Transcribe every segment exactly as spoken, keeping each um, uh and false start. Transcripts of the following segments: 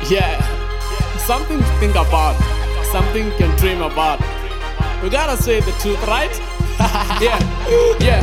Yeah, something to think about, something you can dream about. We gotta say the truth, right? Yeah, yeah.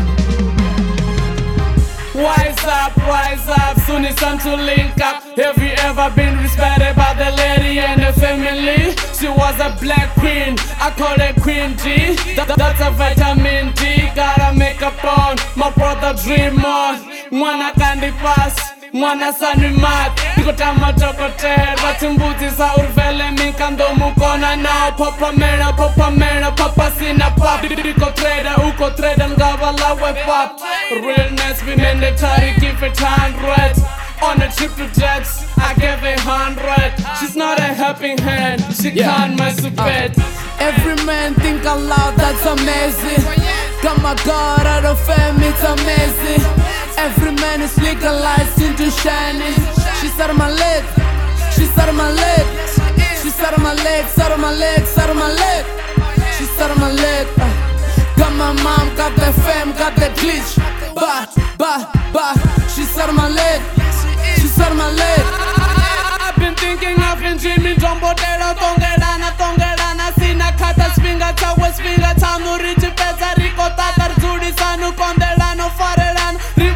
Wise up, rise up, soon it's time to link up. Have you ever been respected by the lady and the family? She was a black queen, I call her Queen G. That, that's a vitamin D, gotta make a bond. My brother dream on, mwana candy pass. Mwana sani mat, niko tama chokote Ratimbudzisa urvele minkando mukona nao Papa mera, papa mera, papa sina pap Niko trader, uko trader, ngava lawe pap Realness be mandatory, give it hundred On a trip to jets, I give it hundred She's not a helping hand, she yeah. can't mess with it uh, Every man think aloud, that's amazing Got my God out of fame, it's amazing Every man is legalized into shining. She's out of my leg, she's out of my leg, she's out of my legs, out of my legs, out of my leg. She's out of my leg. Uh. Got my mom, got the fame, got the glitch. Bah, bah, bah. She's out of my leg, she's out of my leg. I've been thinking, I've been dreaming. Jumbo dero, tongerana, tongerana. Sina kata swinga, tawe swinga, tanu richi pesa rico takar zudi sanu kondelano fareran.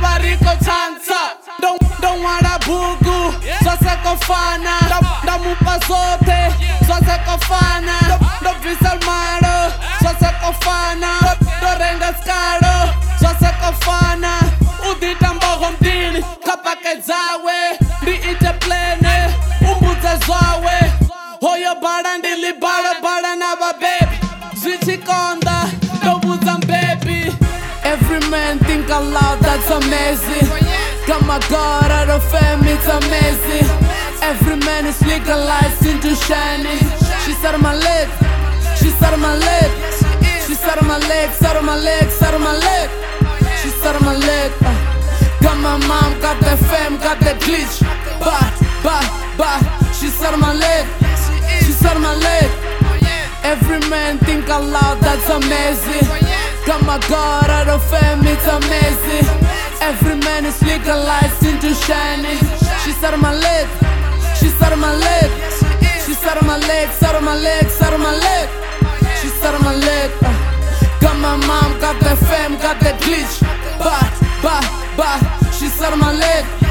Don't, don't wanna bugu, só se cofana Da mupa zote, só se cofana Do visal maro, só se cofana Do rengas caro, só se cofana Udi tambo mdini, kapake zawe Di ite plene, umbuze zwawe Hoyo bada ndili bada bada na ba baby Zichi konda, do buzam baby Every man think aloud, that's amazing Got my God out of fame, it's amazing Every man is legalized into shining She's out of my leg, she's out of my leg She's out of my legs, out of my legs, out of my leg She's out of my leg uh. Got my mom, got the fame, got the glitch Bah, bah, bah She's out of my leg, she's out of my leg Every man think aloud, that's amazing Got my God out of fame, it's amazing Every man is legalized into shining She's out of my leg, she's out of my leg She's out of my legs, out of my legs, out of my leg She's out of my leg uh. Got my mom, got the fame, got the glitch Bah, bah, bah She's out of my leg